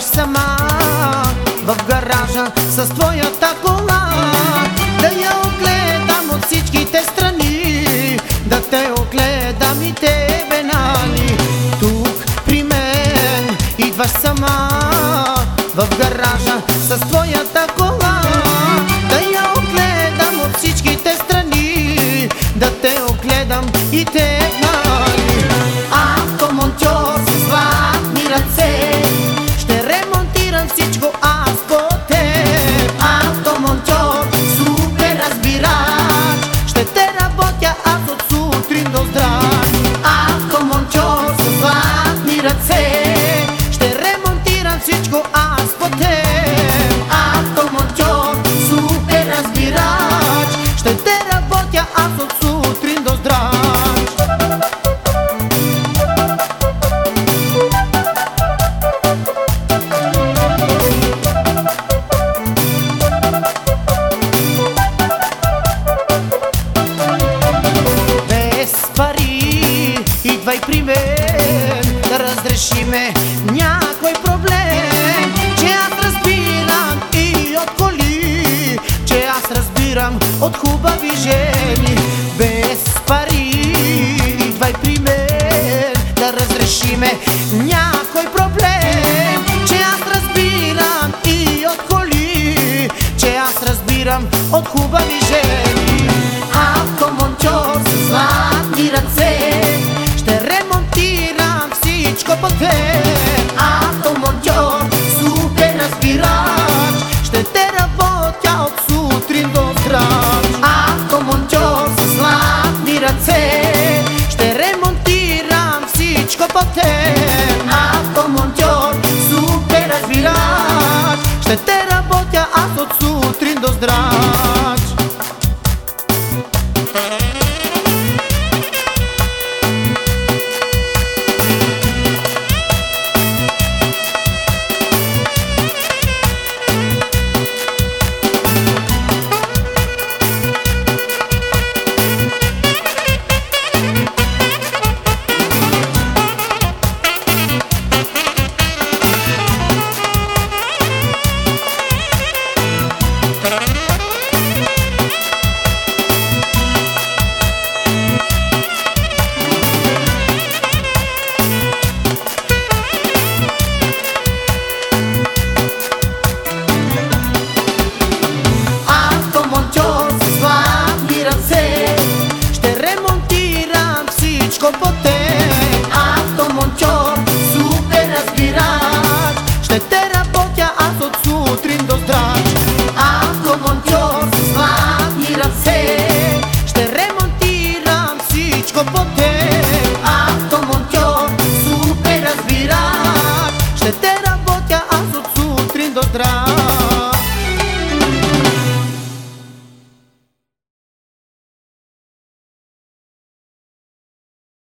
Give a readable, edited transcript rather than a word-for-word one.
сама в гаража с твоята кола, да я огледам от всичките страни, да те огледам и тебе, нали? Тук при мен идваш сама в гаража с твоята кола, да я огледам от всичките страни, да те огледам и те, нали? Автомонтьор с златни ръце, ще ремонтирам всичко аз по теб. Автомонтьор, супер разбирач, ще те работя аз от сутрин до здрав. Автомонтьор с златни ръце, ще ремонтирам всичко аз по теб. Автомонтьор, супер разбирач, ще те работя аз от сутрин до здрав. Идвай при мен, да разрешиме някой проблем, че аз разбирам и от коли, че аз разбирам от хубави жени. Без пари идвай при мен, да разрешиме някой проблем, че аз разбирам и от коли, че аз разбирам от хубави жени. Автомонтьор с златни ръце, ще ремонтирам всичко по теб. Автомонтьор, супер разбирач, ще те работя от сутрин до здрав. Автомонтьор с златни ръце, ще ремонтирам всичко по теб. Автомонтьор, супер разбирач, ще те работя аз от сутрин до здрав.